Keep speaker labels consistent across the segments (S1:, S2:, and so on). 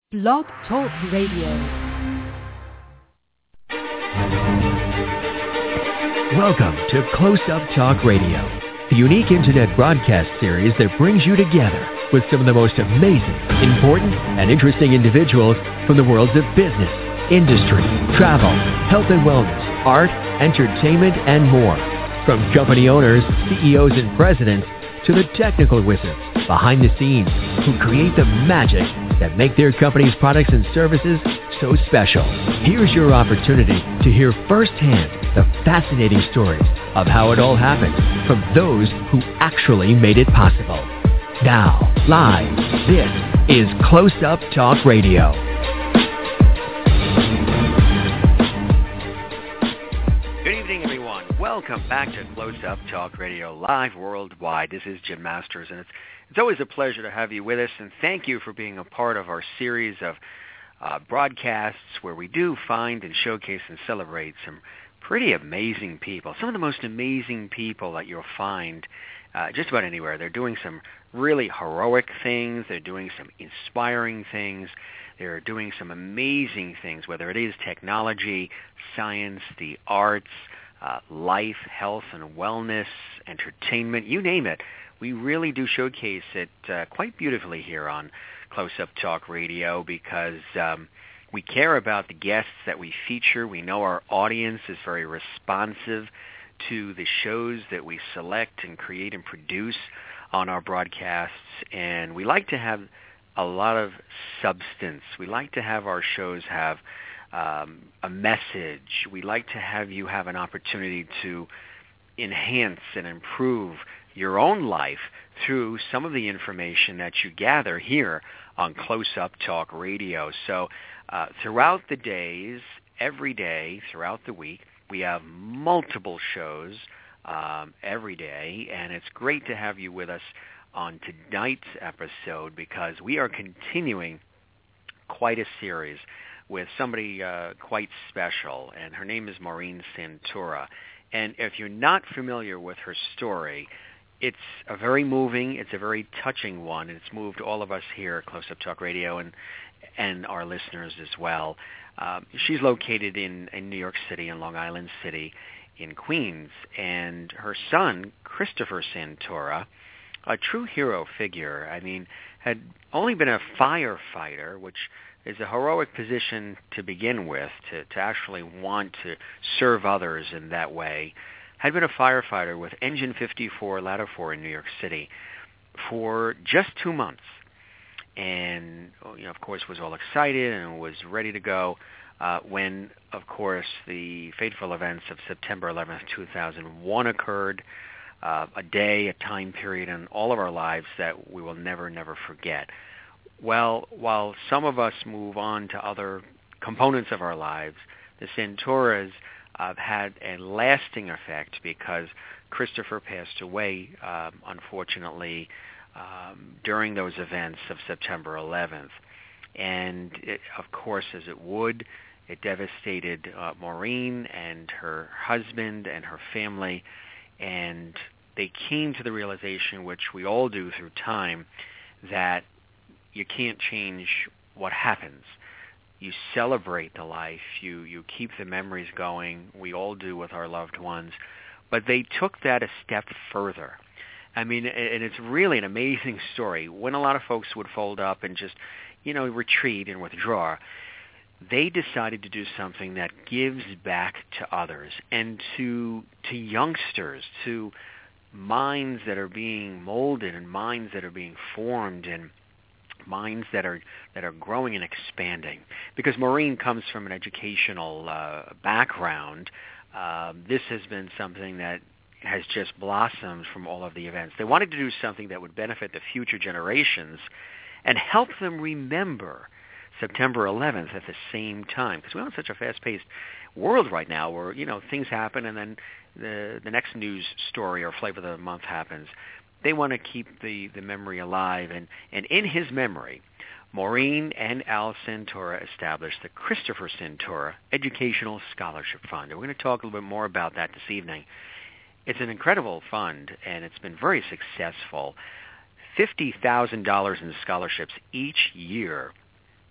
S1: Blog Talk Radio.
S2: Welcome to Close Up Talk Radio, the unique internet broadcast series that brings you together with some of the most amazing, important, and interesting individuals from the worlds of business, industry, travel, health and wellness, art, entertainment, and more. From company owners, CEOs, and presidents to the technical wizards behind the scenes who create the magic that make their company's products and services so special. Here's your opportunity to hear firsthand the fascinating stories of how it all happened from those who actually made it possible. Now, live, this is Close Up Talk Radio. Good evening, everyone. Welcome back to Close Up Talk Radio, live worldwide. This is Jim Masters, and it's always a pleasure to have you with us, and thank you for being a part of our series of broadcasts where we do find and showcase and celebrate some pretty amazing people, some of the most amazing people that you'll find just about anywhere. They're doing some really heroic things. They're doing some inspiring things. They're doing some amazing things, whether it is technology, science, the arts, life, health and wellness, entertainment, you name it. We really do showcase it quite beautifully here on Close Up Talk Radio because we care about the guests that we feature. We know our audience is very responsive to the shows that we select and create and produce on our broadcasts, and we like to have a lot of substance. We like to have our shows have a message. We like to have you have an opportunity to enhance and improve your own life through some of the information that you gather here on Close Up Talk Radio. So throughout the days, every day, throughout the week, we have multiple shows every day, and it's great to have you with us on tonight's episode because we are continuing quite a series with somebody quite special, and her name is Maureen Santora. And if you're not familiar with her story, it's a very moving, it's a very touching one, and it's moved all of us here at Close Up Talk Radio and our listeners as well. She's located in New York City, in Long Island City, in Queens, and her son, Christopher Santora, a true hero figure, had only been a firefighter, which is a heroic position to begin with, to actually want to serve others in that way, had been a firefighter with Engine 54, Ladder 4 in New York City for just 2 months. And, of course, was all excited and was ready to go when, of course, the fateful events of September 11th, 2001 occurred, a day, a time period in all of our lives that we will never, never forget. Well, while some of us move on to other components of our lives, the Santoras had a lasting effect because Christopher passed away, unfortunately, during those events of September 11th. And, of course, as it would, it devastated Maureen and her husband and her family, and they came to the realization, which we all do through time, that you can't change what happens. You celebrate the life. You keep the memories going. We all do with our loved ones. But they took that a step further. And it's really an amazing story. When a lot of folks would fold up and just, retreat and withdraw, they decided to do something that gives back to others and to youngsters, to minds that are being molded and minds that are being formed and minds that are growing and expanding. Because Maureen comes from an educational background, this has been something that has just blossomed from all of the events. They wanted to do something that would benefit the future generations and help them remember September 11th at the same time. Because we're in such a fast-paced world right now where, things happen and then the next news story or flavor of the month happens. They want to keep the memory alive. And in his memory, Maureen and Al Santora established the Christopher Santora Educational Scholarship Fund. And we're going to talk a little bit more about that this evening. It's an incredible fund, and it's been very successful. $50,000 in scholarships each year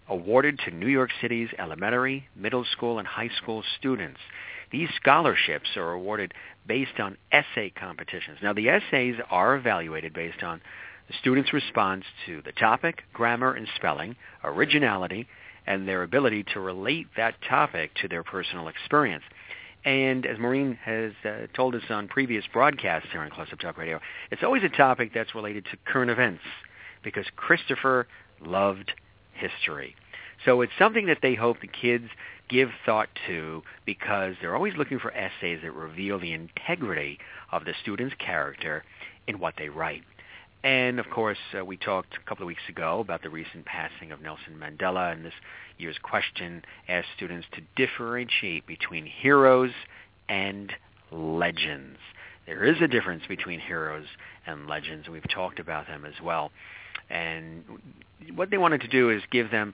S2: awarded to New York City's elementary, middle school, and high school students. These scholarships are awarded based on essay competitions. Now, the essays are evaluated based on the student's response to the topic, grammar and spelling, originality, and their ability to relate that topic to their personal experience. And as Maureen has told us on previous broadcasts here on Close-Up Talk Radio, it's always a topic that's related to current events because Christopher loved history. So it's something that they hope the kids give thought to because they're always looking for essays that reveal the integrity of the student's character in what they write. And, of course, we talked a couple of weeks ago about the recent passing of Nelson Mandela, and this year's question asked students to differentiate between heroes and legends. There is a difference between heroes and legends, and we've talked about them as well. And what they wanted to do is give them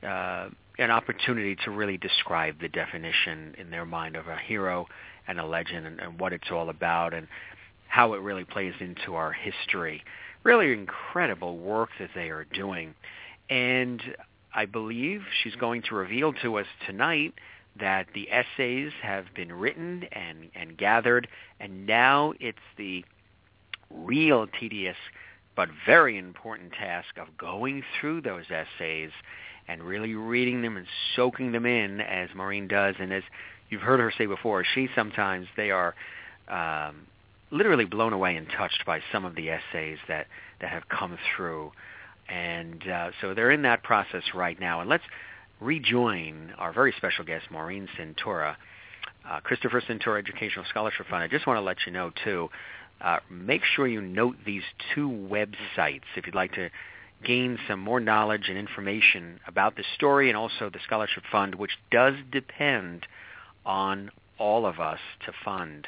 S2: an opportunity to really describe the definition in their mind of a hero and a legend and what it's all about and how it really plays into our history. Really incredible work that they are doing. And I believe she's going to reveal to us tonight that the essays have been written and gathered, and now it's the real tedious but very important task of going through those essays and really reading them and soaking them in, as Maureen does. And as you've heard her say before, they are literally blown away and touched by some of the essays that have come through. And so they're in that process right now. And let's rejoin our very special guest, Maureen Centura, Christopher Centura Educational Scholarship Fund. I just want to let you know, too, make sure you note these two websites if you'd like to gain some more knowledge and information about the story and also the Scholarship Fund, which does depend on all of us to fund.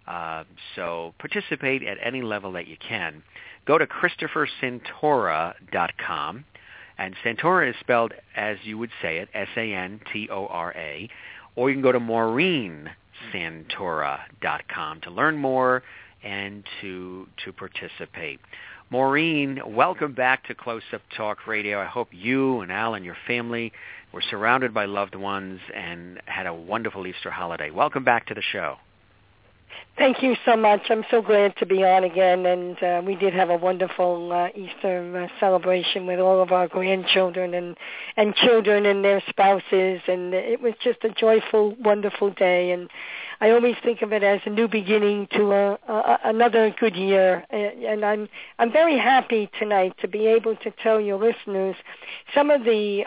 S2: So participate at any level that you can. Go to ChristopherCentora.com, and Centora is spelled as you would say it, S-A-N-T-O-R-A, or you can go to MaureenCentora.com to learn more and to participate. Maureen, welcome back to Close-Up Talk Radio. I hope you and Al and your family were surrounded by loved ones and had a wonderful Easter holiday. Welcome back to the show.
S3: Thank you so much. I'm so glad to be on again, and we did have a wonderful Easter celebration with all of our grandchildren and children and their spouses, and it was just a joyful, wonderful day, and I always think of it as a new beginning to another good year, and I'm very happy tonight to be able to tell your listeners some of the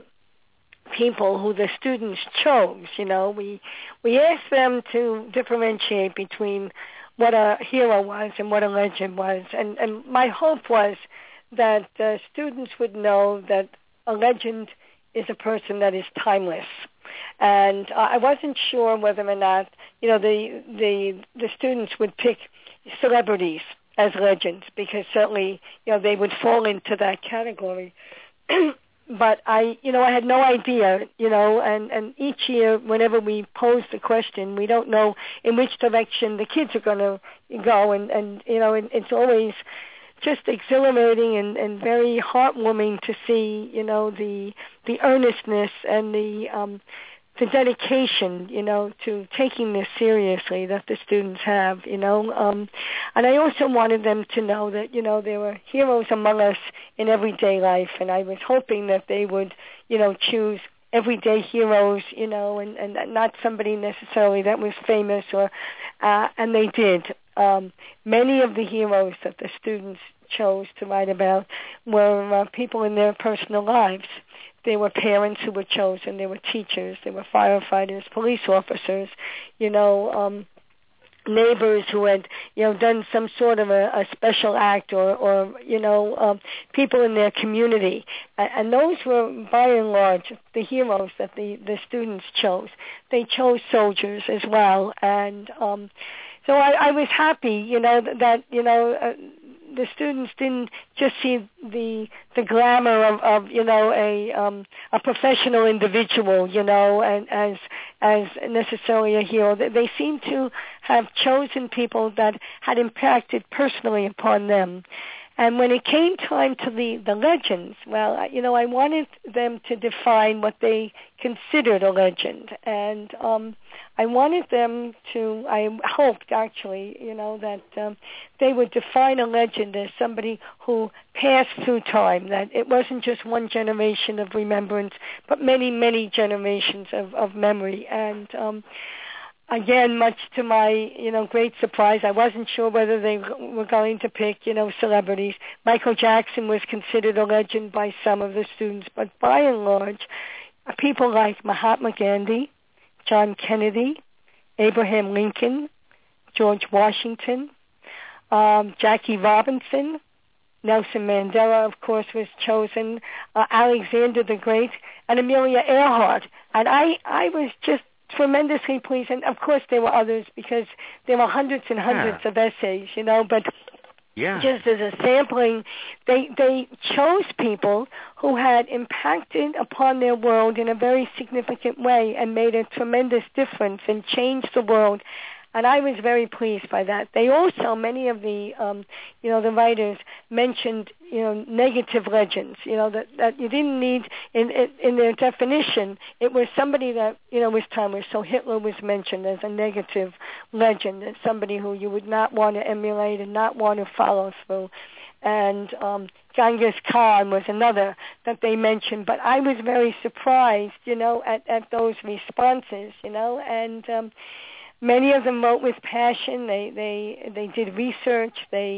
S3: people who the students chose. You know, we asked them to differentiate between what a hero was and what a legend was, and my hope was that students would know that a legend is a person that is timeless. And I wasn't sure whether or not, you know, the students would pick celebrities as legends, because certainly, you know, they would fall into that category. But I had no idea, you know, and each year whenever we pose the question, we don't know in which direction the kids are going to go, and you know, it's always just exhilarating and very heartwarming to see, you know, the earnestness and the dedication, you know, to taking this seriously that the students have, you know. And I also wanted them to know that, you know, there were heroes among us in everyday life, and I was hoping that they would, you know, choose everyday heroes, you know, and not somebody necessarily that was famous, or and they did. Many of the heroes that the students chose to write about were people in their personal lives. There were parents who were chosen. There were teachers. There were firefighters, police officers, you know, neighbors who had, you know, done some sort of a special act, or you know, people in their community. And those were, by and large, the heroes that the students chose. They chose soldiers as well. And so I was happy, you know, that you know, the students didn't just see the glamour of you know, a professional individual, you know, and as necessarily a hero. They seem to have chosen people that had impacted personally upon them. And when it came time to the legends, well, I wanted them to define what they considered a legend. And I wanted them to, I hoped actually, that they would define a legend as somebody who passed through time, that it wasn't just one generation of remembrance, but many, many generations of memory. And again, much to my, great surprise, I wasn't sure whether they were going to pick, celebrities. Michael Jackson was considered a legend by some of the students, but by and large, people like Mahatma Gandhi, John Kennedy, Abraham Lincoln, George Washington, Jackie Robinson, Nelson Mandela, of course, was chosen, Alexander the Great, and Amelia Earhart. And I was just tremendously pleased, and of course there were others because there were hundreds and hundreds of essays, but just as a sampling, they chose people who had impacted upon their world in a very significant way and made a tremendous difference and changed the world. And I was very pleased by that. They also, many of the, the writers mentioned, negative legends, that you didn't need, in their definition, it was somebody that, was timeless. So Hitler was mentioned as a negative legend, as somebody who you would not want to emulate and not want to follow through. And Genghis Khan was another that they mentioned. But I was very surprised, at those responses, and many of them wrote with passion. They did research.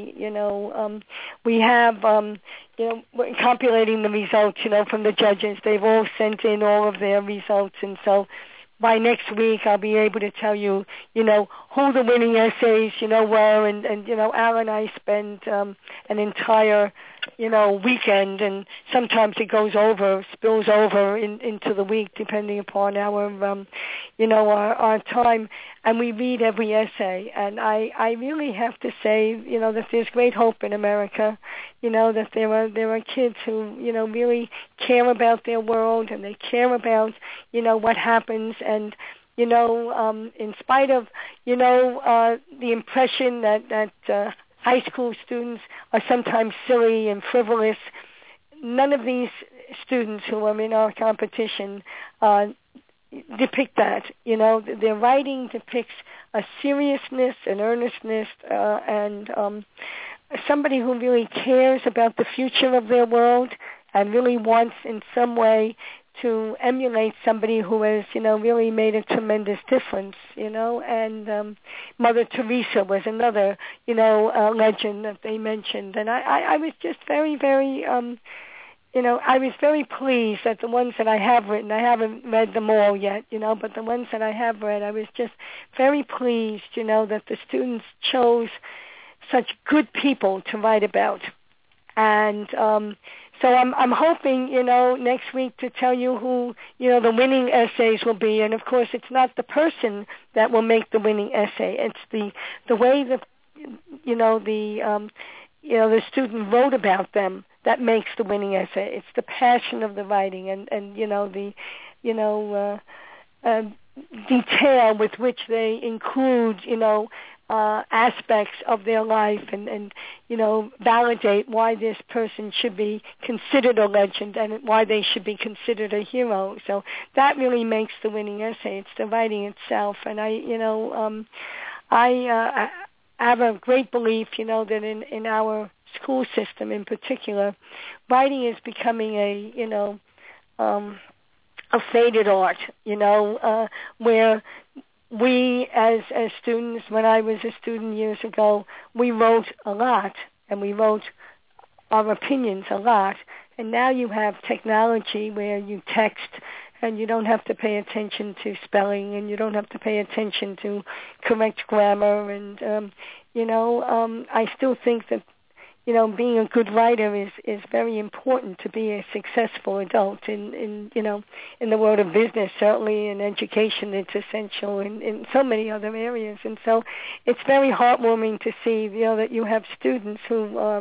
S3: We have, we're compilating the results, from the judges. They've all sent in all of their results. And so by next week, I'll be able to tell you, who the winning essays, were. And Al and I spent an entire, weekend, and sometimes it spills over into the week, depending upon our, our time. And we read every essay. And I really have to say, that there's great hope in America, that there are kids who, really care about their world, and they care about, what happens. And, in spite of, the impression that high school students are sometimes silly and frivolous, none of these students who are in our competition depict that. Their writing depicts a seriousness, an earnestness, and somebody who really cares about the future of their world and really wants in some way to emulate somebody who has, really made a tremendous difference, and Mother Teresa was another, legend that they mentioned. And I was just very, very, I was very pleased that the ones that I have written, I haven't read them all yet, but the ones that I have read, I was just very pleased, that the students chose such good people to write about. And so I'm hoping, next week to tell you who, the winning essays will be. And of course, it's not the person that will make the winning essay. It's the way that, the student wrote about them that makes the winning essay. It's the passion of the writing and the detail with which they include, aspects of their life and validate why this person should be considered a legend and why they should be considered a hero. So that really makes the winning essay. It's the writing itself. And I have a great belief, that in our school system in particular, writing is becoming a faded art, where we as students, when I was a student years ago, we wrote a lot and we wrote our opinions a lot. And now you have technology where you text and you don't have to pay attention to spelling and you don't have to pay attention to correct grammar. And, I still think that, being a good writer is very important to be a successful adult in the world of business. Certainly in education, it's essential in so many other areas. And so it's very heartwarming to see, that you have students who are,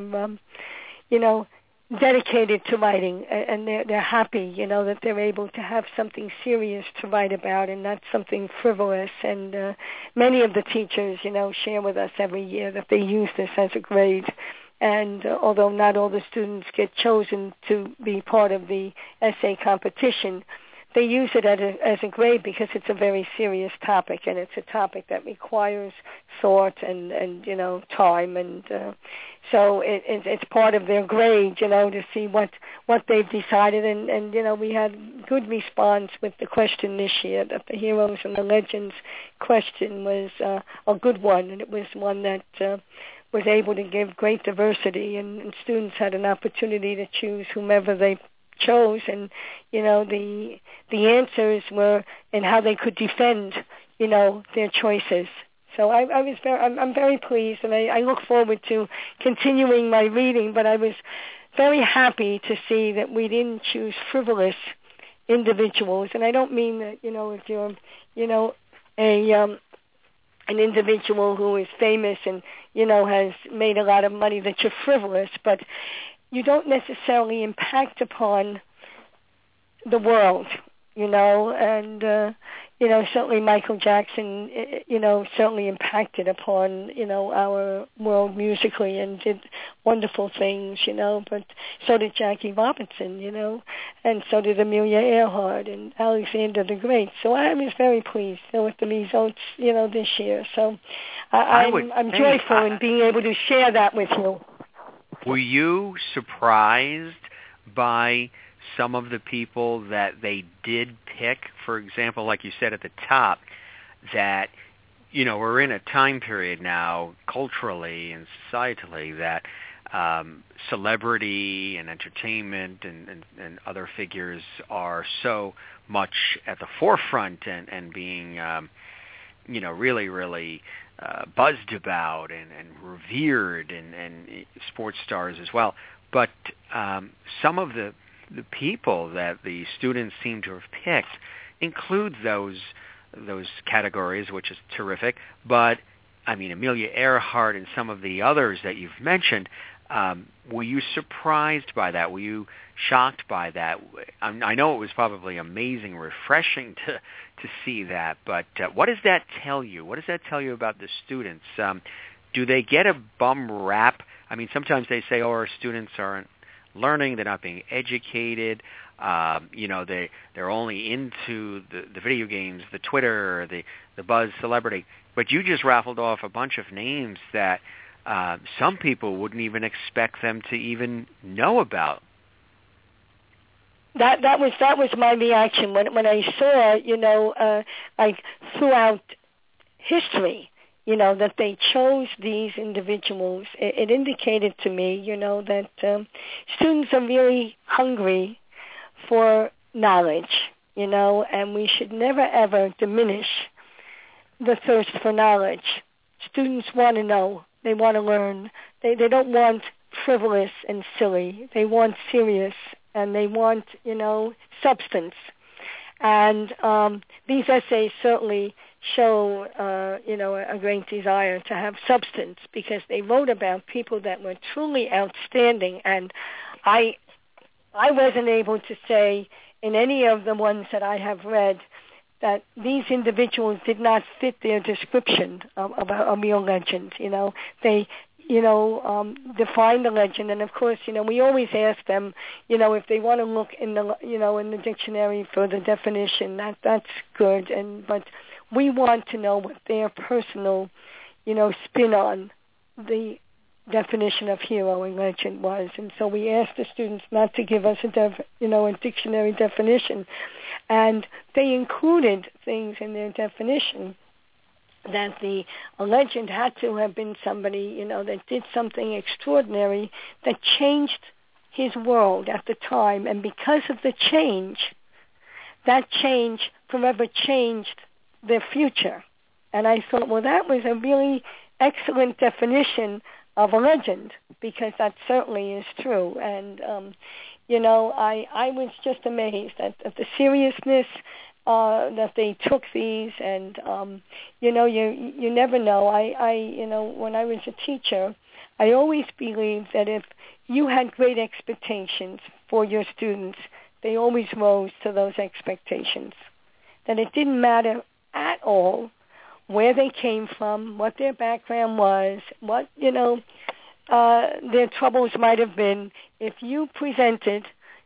S3: dedicated to writing, and they're happy, that they're able to have something serious to write about and not something frivolous. And many of the teachers, share with us every year that they use this as a grade. And although not all the students get chosen to be part of the essay competition, they use it as a grade because it's a very serious topic, and it's a topic that requires thought and time, and so it's part of their grade, to see what they've decided, and we had good response with the question this year, that the Heroes and the Legends question was a good one, and it was one that was able to give great diversity, and students had an opportunity to choose whomever they chose, and the answers were in how they could defend their choices. So I'm very pleased, and I look forward to continuing my reading, but I was very happy to see that we didn't choose frivolous individuals, and I don't mean that if you're an individual who is famous and has made a lot of money that you're frivolous, but you don't necessarily impact upon the world, and certainly Michael Jackson, certainly impacted upon, our world musically and did wonderful things, but so did Jackie Robinson, and so did Amelia Earhart and Alexander the Great. So I was very pleased with the results, this year. So I'm joyful in being able to share that with you.
S2: Were you surprised by some of the people that they did pick? For example, like you said at the top, that, we're in a time period now, culturally and societally, that celebrity and entertainment and other figures are so much at the forefront and being, really, really buzzed about and revered, and sports stars as well. But some of the people that the students seem to have picked include those categories, which is terrific. But I mean, Amelia Earhart and some of the others that you've mentioned, were you surprised by that? Were you shocked by that? I know it was probably amazing, refreshing to see that, but what does that tell you? What does that tell you about the students? Do they get a bum rap? I mean, sometimes they say, our students aren't learning, they're not being educated, they're only into the video games, the Twitter, the buzz celebrity. But you just raffled off a bunch of names that some people wouldn't even expect them to even know about.
S3: That was my reaction when I saw, like throughout history, that they chose these individuals. It indicated to me, that students are really hungry for knowledge, and we should never ever diminish the thirst for knowledge. Students want to know. They want to learn. They don't want frivolous and silly. They want serious, and they want, substance. And these essays certainly show, a great desire to have substance, because they wrote about people that were truly outstanding. And I wasn't able to say in any of the ones that I have read that these individuals did not fit their description of a real legend. They define the legend, and of course, we always ask them, if they want to look in the, in the dictionary for the definition. That's good, but we want to know what their personal, spin on the definition of hero and legend was. And so we asked the students not to give us a dictionary definition, and they included things in their definition that a legend had to have been somebody, that did something extraordinary that changed his world at the time. And because of the change, that change forever changed their future. And I thought, well, that was a really excellent definition of a legend, because that certainly is true. And, I was just amazed at the seriousness that they took these, and you never know. When I was a teacher, I always believed that if you had great expectations for your students, they always rose to those expectations. That it didn't matter at all where they came from, what their background was, what their troubles might have been if you presented,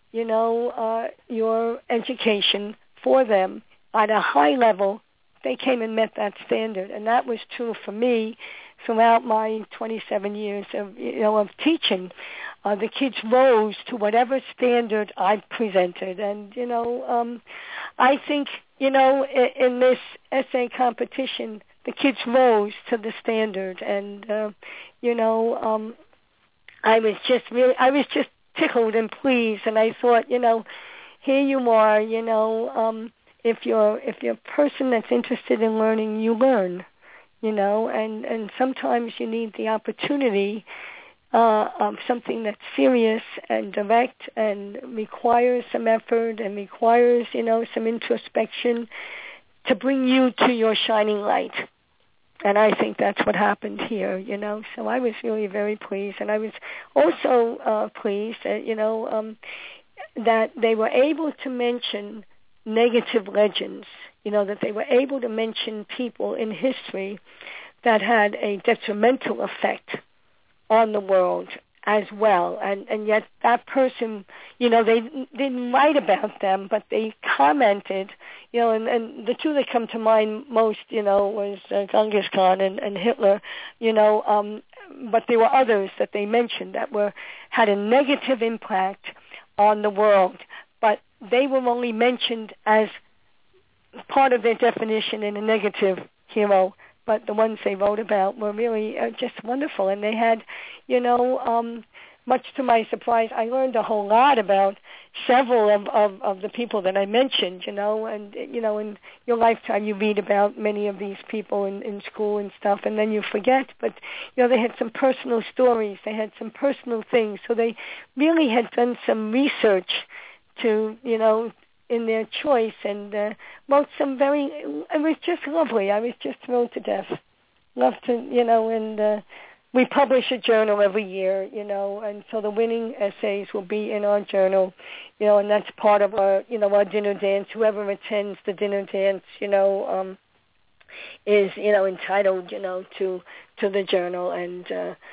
S3: your education for them at a high level, they came and met that standard. And that was true for me throughout my 27 years of teaching. The kids rose to whatever standard I presented. And, I think, in this essay competition, the kids rose to the standard. And, I was just tickled and pleased. And I thought, here you are, if you're a person that's interested in learning, you learn, and sometimes you need the opportunity of something that's serious and direct and requires some effort and requires, some introspection to bring you to your shining light. And I think that's what happened here, So I was really very pleased. And I was also pleased that, that they were able to mention negative legends, that they were able to mention people in history that had a detrimental effect on the world as well. And yet that person, they didn't write about them, but they commented, and the two that come to mind most, was Genghis Khan and Hitler, but there were others that they mentioned that had a negative impact on the world. But they were only mentioned as part of their definition in a negative hero, but the ones they wrote about were really just wonderful. And they had, much to my surprise, I learned a whole lot about several of the people that I mentioned, and, in your lifetime you read about many of these people in school and stuff, and then you forget. But, they had some personal stories. They had some personal things. So they really had done some research to, in their choice, and wrote some it was just lovely. I was just thrilled to death. Love to, and we publish a journal every year, and so the winning essays will be in our journal, and that's part of our, our dinner dance. Whoever attends the dinner dance, is, entitled, to the journal. And,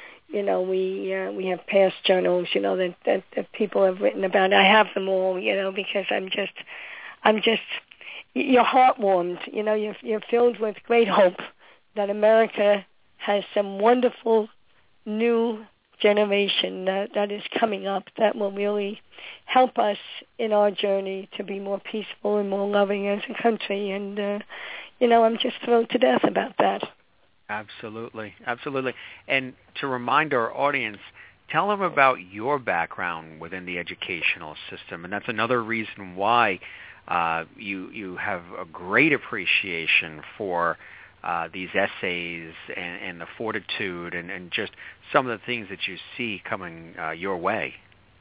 S3: we have past journals, that people have written about. I have them all, because I'm just, your heart warmed, you're filled with great hope that America has some wonderful new generation that is coming up that will really help us in our journey to be more peaceful and more loving as a country. And, I'm just thrilled to death about that.
S2: Absolutely. Absolutely. And to remind our audience, tell them about your background within the educational system. And that's another reason why you have a great appreciation for these essays and the fortitude and just some of the things that you see coming your way.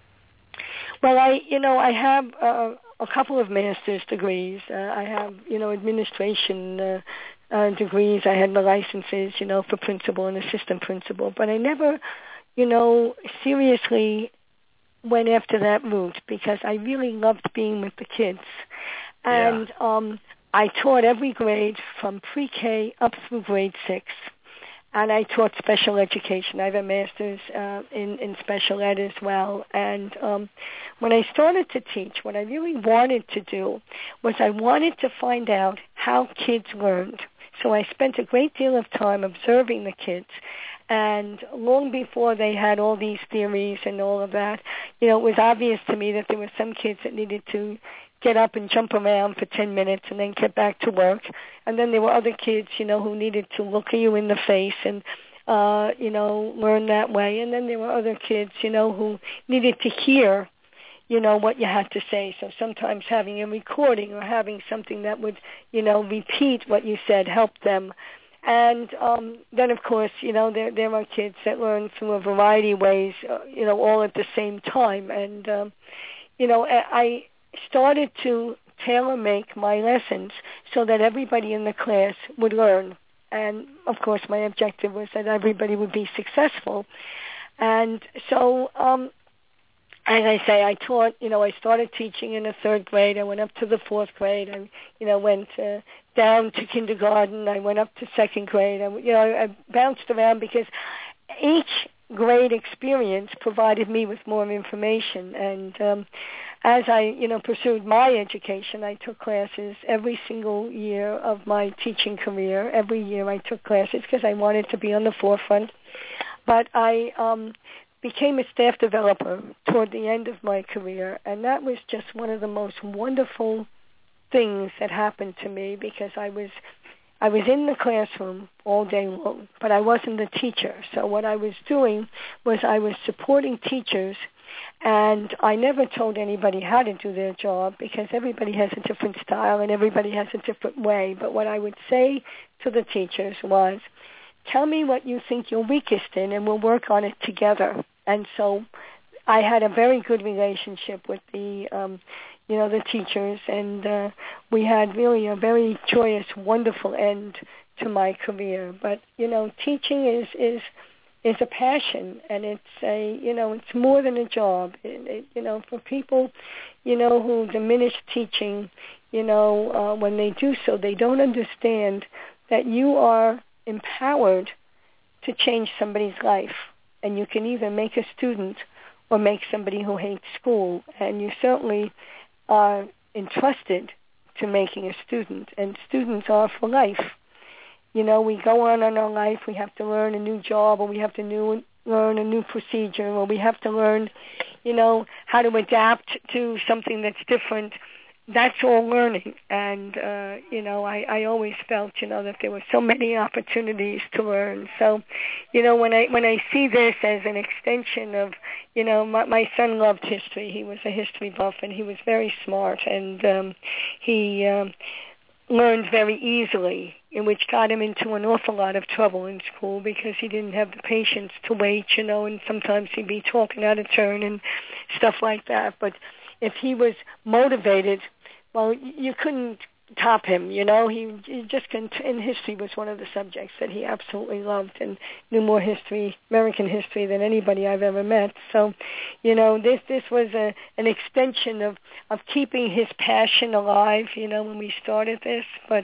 S3: Well, I have a couple of master's degrees. I have, administration degrees. I had my licenses, for principal and assistant principal. But I never, seriously went after that route because I really loved being with the kids. And I taught every grade from pre-K up through grade 6. And I taught special education. I have a master's in special ed as well. And when I started to teach, what I really wanted to do was I wanted to find out how kids learned. So I spent a great deal of time observing the kids. And long before they had all these theories and all of that, it was obvious to me that there were some kids that needed to get up and jump around for 10 minutes and then get back to work. And then there were other kids, who needed to look at you in the face and, learn that way. And then there were other kids, who needed to hear, what you had to say. So sometimes having a recording or having something that would, repeat what you said helped them. And then, of course, there are kids that learn through a variety of ways, all at the same time. And, I started to tailor-make my lessons so that everybody in the class would learn. And, of course, my objective was that everybody would be successful. And so, as I say, I taught, I started teaching in the 3rd grade. I went up to the 4th grade. I, went down to kindergarten. I went up to 2nd grade. I bounced around because each great experience provided me with more information. And as I, pursued my education, I took classes every single year of my teaching career. Every year I took classes because I wanted to be on the forefront. But I became a staff developer toward the end of my career, and that was just one of the most wonderful things that happened to me, because I was in the classroom all day long, but I wasn't the teacher. So what I was doing was I was supporting teachers, and I never told anybody how to do their job, because everybody has a different style and everybody has a different way. But what I would say to the teachers was, tell me what you think you're weakest in, and we'll work on it together. And so I had a very good relationship with the teachers, and we had really a very joyous, wonderful end to my career. But teaching is a passion, and it's more than a job. For people, who diminish teaching, when they do so, they don't understand that you are empowered to change somebody's life, and you can either make a student or make somebody who hates school, and you certainly are entrusted to making a student, and students are for life. We go on in our life, we have to learn a new job, or we have to learn a new procedure, or we have to learn, how to adapt to something that's different. That's all learning, and I always felt that there were so many opportunities to learn. So, when I see this as an extension of, my son loved history. He was a history buff, and he was very smart, and he learned very easily, which got him into an awful lot of trouble in school, because he didn't have the patience to wait, and sometimes he'd be talking out of turn and stuff like that. But if he was motivated, well, you couldn't top him, He just and history was one of the subjects that he absolutely loved, and knew more American history than anybody I've ever met. So, this was an extension of keeping his passion alive, when we started this. But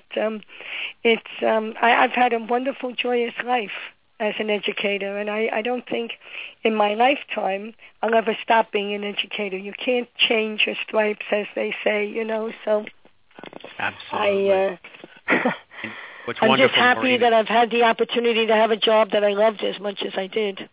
S3: I've had a wonderful, joyous life as an educator, and I don't think in my lifetime I'll ever stop being an educator. You can't change your stripes, as they say, so
S2: absolutely.
S3: I'm just happy, Maureen, that I've had the opportunity to have a job that I loved as much as I did.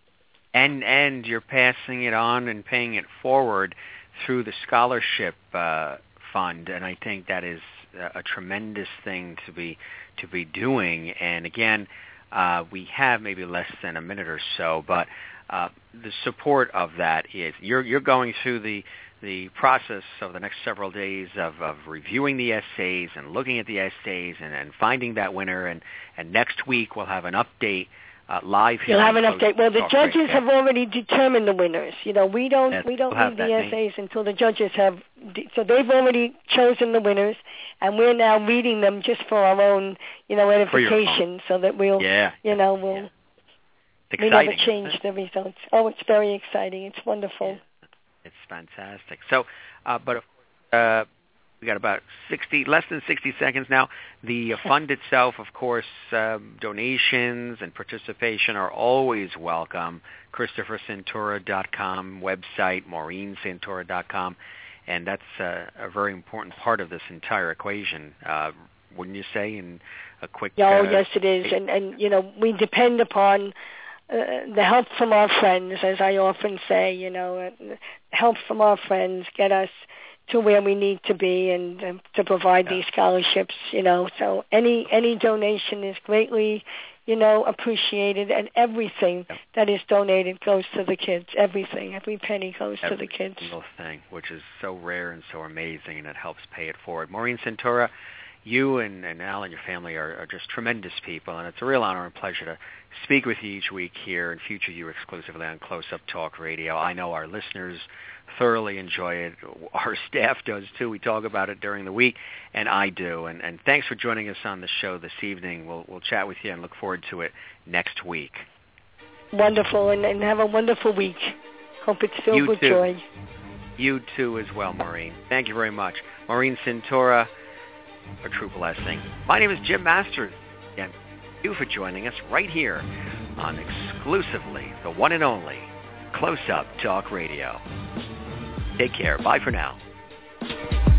S2: And you're passing it on and paying it forward through the scholarship fund, and I think that is a tremendous thing to be doing. And again, we have maybe less than a minute or so, but the support of that is you're going through the process of the next several days of reviewing the essays and looking at the essays and finding that winner, and next week we'll have an update live here.
S3: You'll have an update. Well, the judges have already determined the winners. We don't read the essays until the judges have. So they've already chosen the winners, and we're now reading them just for our own, edification, so that we'll, we'll.
S2: It's
S3: we never change the results. Oh, it's very exciting. It's wonderful.
S2: Yeah. It's fantastic. So, but we got about less than 60 seconds now. The fund itself, of course, donations and participation are always welcome. ChristopherSantora.com website, MaureenSantora.com, and that's a very important part of this entire equation, wouldn't you say? In a quick.
S3: Yes, it is, and we depend upon the help from our friends, as I often say, help from our friends get us to where we need to be, and to provide these scholarships, So any donation is greatly, appreciated, and everything that is donated goes to the kids. Everything, every penny goes to the kids.
S2: Every single thing, which is so rare and so amazing, and it helps pay it forward. Maureen Santora, you and Al and your family are just tremendous people, and it's a real honor and pleasure to speak with you each week here and feature you exclusively on Close Up Talk Radio. I know our listeners thoroughly enjoy it. Our staff does too. We talk about it during the week, and I do. And thanks for joining us on the show this evening. We'll chat with you and look forward to it next week.
S3: Wonderful, and have a wonderful week. Hope it's filled with joy.
S2: You too as well, Maureen. Thank you very much. Maureen Santora, a true blessing. My name is Jim Masters. Again, you for joining us right here on exclusively the one and only Close Up Talk Radio. Take care. Bye for now.